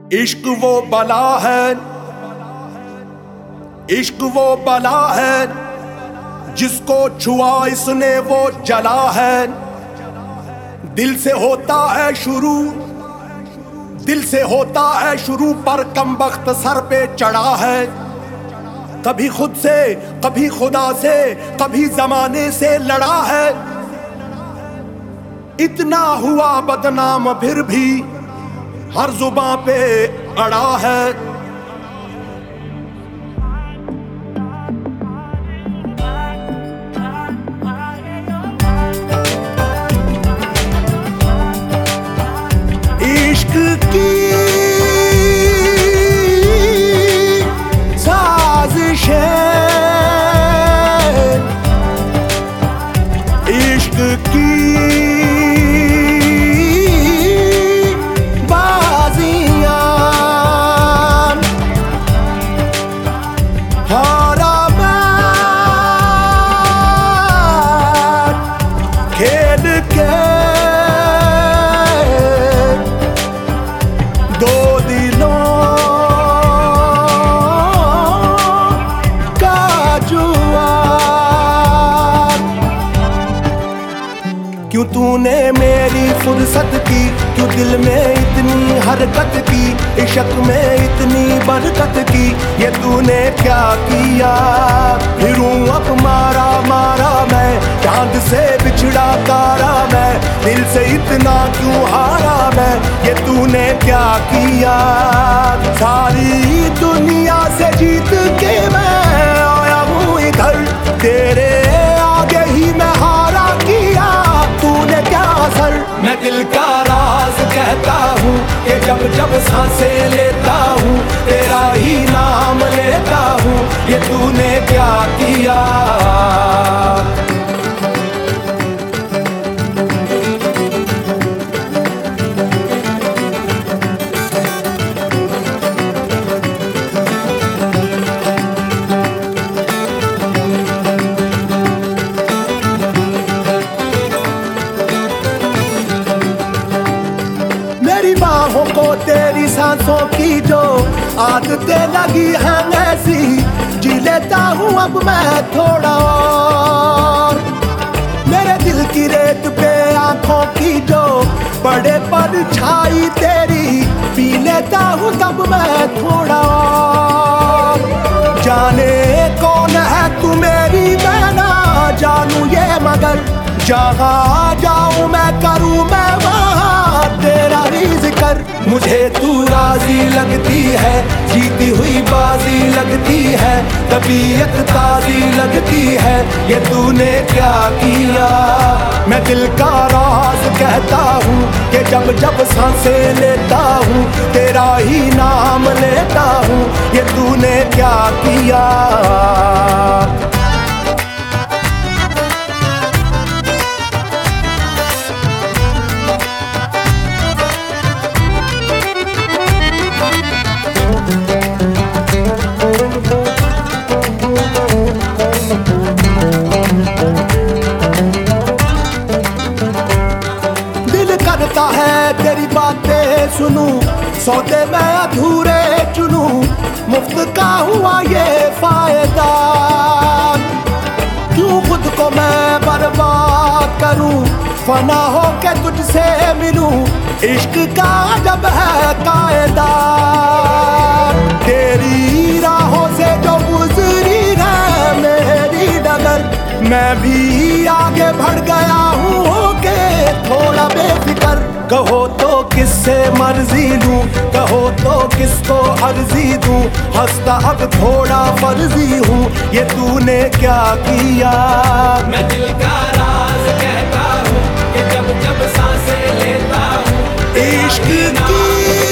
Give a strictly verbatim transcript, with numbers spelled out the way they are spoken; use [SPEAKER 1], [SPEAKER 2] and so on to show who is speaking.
[SPEAKER 1] इश्क वो बला है, इश्क वो बला है, जिसको छुआ इसने वो जला है। दिल से होता है शुरू, दिल से होता है शुरू, पर कमबख्त सर पे चढ़ा है। कभी खुद से, कभी खुदा से, कभी जमाने से लड़ा है। इतना हुआ बदनाम फिर भी हर जुबां पे अड़ा है। इश्क की साजिशें, इश्क की खेल के दो दिलों का जुआ। क्यों तूने मेरी फुर्सत की, क्यों दिल में इतनी हरकत की, इश्क में इतनी बरकत की, ये तूने क्या किया। फिरूं अब मारा मारा मैं, चांद से बिछड़ा तारा मैं, दिल से इतना क्यों हारा मैं, ये तूने क्या किया। सारी दुनिया से जीत के मैं आया हूँ इधर, तेरे आगे ही मैं हारा किया, तूने क्या असर। मैं दिल का राज कहता हूँ कि जब जब सांसें लेता हूँ, तेरा ही नाम लेता हूँ, ये तूने क्या किया। बाहों को तेरी सांसों की जो आदतें लगी हैं ऐसी, जी लेता हूँ अब मैं थोड़ा और। मेरे दिल की रेत पे आंखों की जो बड़े पर छाई तेरी, पी लेता हूँ तब मैं थोड़ा और। जाने कौन है तू मेरी, मैं ना जानू ये, मगर जहाँ जाऊँ मैं करूँ मैं वहाँ तेरा ही जिक्र। मुझे तू राजी लगती है, जीती हुई बाजी लगती है, तबीयत ताजी लगती है, ये तूने क्या किया। मैं दिल का राज कहता हूँ कि जब जब सांसें लेता हूँ, तेरा ही नाम लेता हूँ, ये तूने क्या किया। करता है तेरी बातें सुनूं, सौदे मैं अधूरे चुनूं, मुफ्त का हुआ ये फायदा। क्यों खुद को मैं बर्बाद करूं, फना हो के तुझसे मिलूं, इश्क का जब है कायदा। तेरी राहों से जो गुजरी है मेरी डगर, मैं भी आगे बढ़ गया हूँ होके थोड़ा बेफिकर। कहो तो किससे मर्जी लूं, कहो तो किसको अर्जी दूं, हंसता अब थोड़ा फर्जी हूँ, ये तूने क्या किया।
[SPEAKER 2] मैं दिल का राज कहता हूँ कि जब जब सांसें लेता हूँ,
[SPEAKER 1] इश्क की